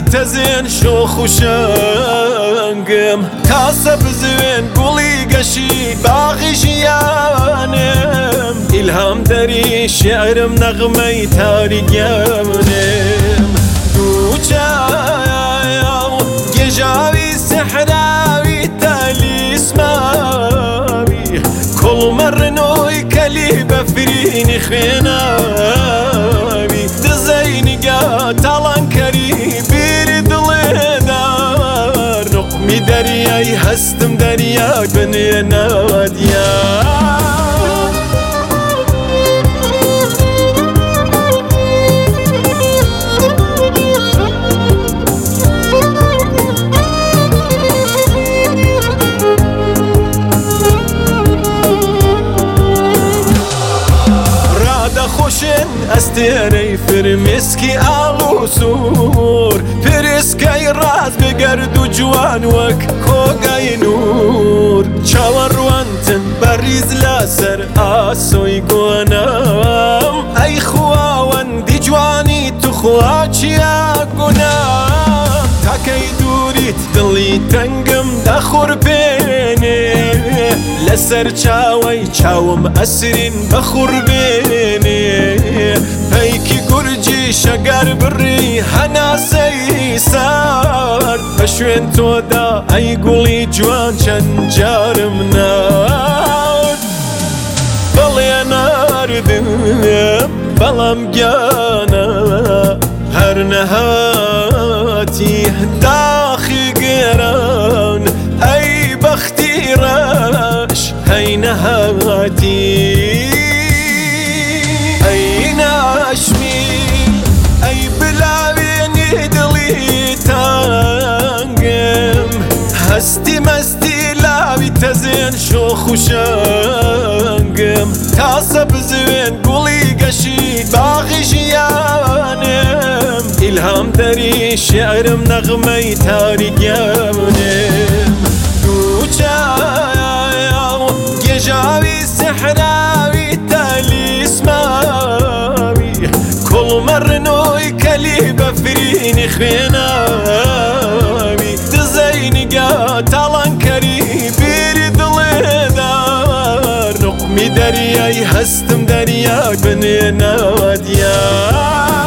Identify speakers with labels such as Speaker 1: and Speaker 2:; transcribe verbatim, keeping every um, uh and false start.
Speaker 1: تزين شوخ وشنقم كاسب زين قولي قشي باغي جيانم إلهام دري شعرم نغمي تاري قمنم دوجاو جاوي سحراوي تالي اسماوي كل مرنوي كلي بفريني خيناوي دزيني قاتلان كري بير دلدار نقمي درياي هستم دريا بني ناديا استيري فرمسكي آلو سور فرسكي راز بقرد و جوان وك كوغاي نور چاور وانتن بريز لاسر آسوي قوانام اي خواوان دي جواني تخواچي آقونام تاكي دوريت دلي تنگم دخور بيني لسر چاوي چاوم اسرين بخور بيني هيكي قرجي شقر بري هناسي سار بشوين تودا اي قولي جوان شنجار منار بلي نار ذنب بلام جانا هر نهاتي داخي قران اي بختي راش هاي نهاتي أي بلاويني دلي تانقم هستي مستي لاوي تزين شوخ وشنقم كاسب زين قولي قشي باغي جيانم إلهام دري شعرم نغمي تاري قمنم دوجاو جاوي سحراوي تالي اسماوي كل مرنوي كلي بفريني خيناوي دزيني قاتلان كري بير دلدار نقمي درياي هستم دريا بني ناديا